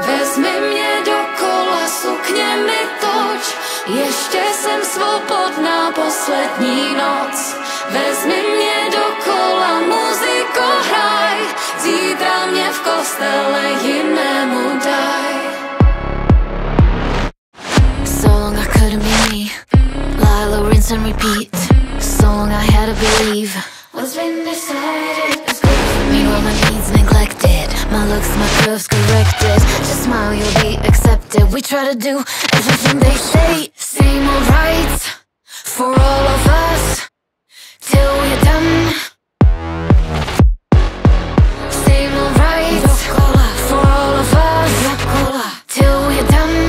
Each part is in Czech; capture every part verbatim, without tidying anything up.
Vezmi mě dokola, sukně mi toč, ještě jsem svobodná poslední noc. Vezmi mě dokola, muziko hraj, zítra mě v kostele jinému daj. So long I couldn't be me, Lila, rinse and repeat. So long I had to believe What's been decided is good for me. meanwhile my needs neglected, my looks, my curves corrected. Just smile, you'll be accepted. We try to do everything they say. Same old rights for all of us till we're done. Same old rights for all of us till we're done.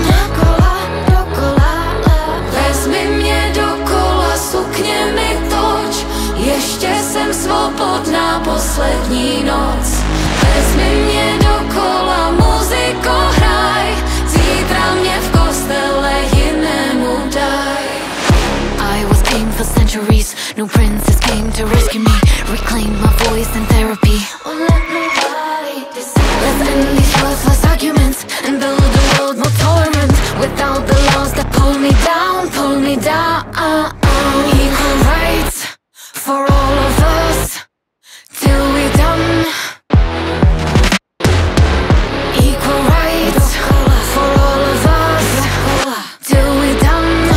Vezmi mě dokola, sukně mi toč, ještě jsem svobodná poslední noc. Vezmi mě dokola, muziko hraj, zítra mě v kostele jinému daj. I was king for centuries, no princess came to rescue me. Reclaim my voice in therapy. Won't let nobody decide. Let's end these worthless arguments and build a world more tolerant, without the laws that pull me down, pull me down. Equal rights for all of us till we're done. Equal rights for all of us till we're done.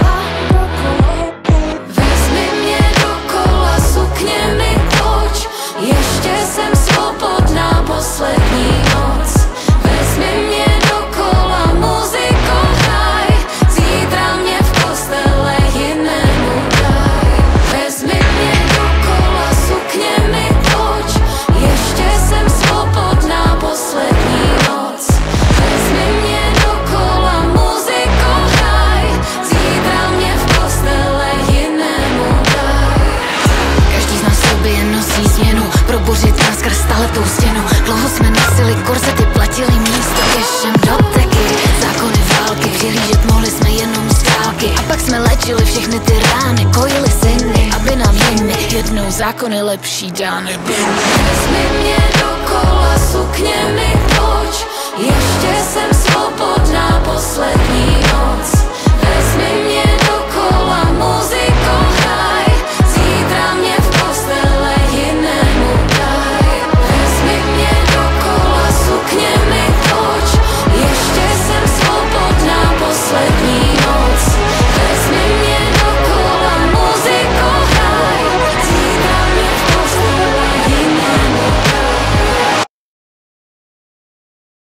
Vezmi mě dokola, sukně mi toč, ještě jsem svobodná poslední noc. Vezmi mě dokola, muziko hraj, zítra mě v kostele jinému daj. Vezmi mě dokola, sukně mi toč, ještě jsem svobodná poslední noc. Vezmi mě dokola, muziko hraj, zítra mě v kostele jinému daj. Každý z nás v sobě nosí změnu, probořit nás skrz staletou stěnu. Dlouho jsme nosili korzety, platili místo kešem do teky. Zákony války, přihlížet mohli jsme jenom z dálky. A pak jsme léčili všechny ty rány, kojili syny, aby nám jimi jednou zákony lepší dány byly. Vezmi mě dokola,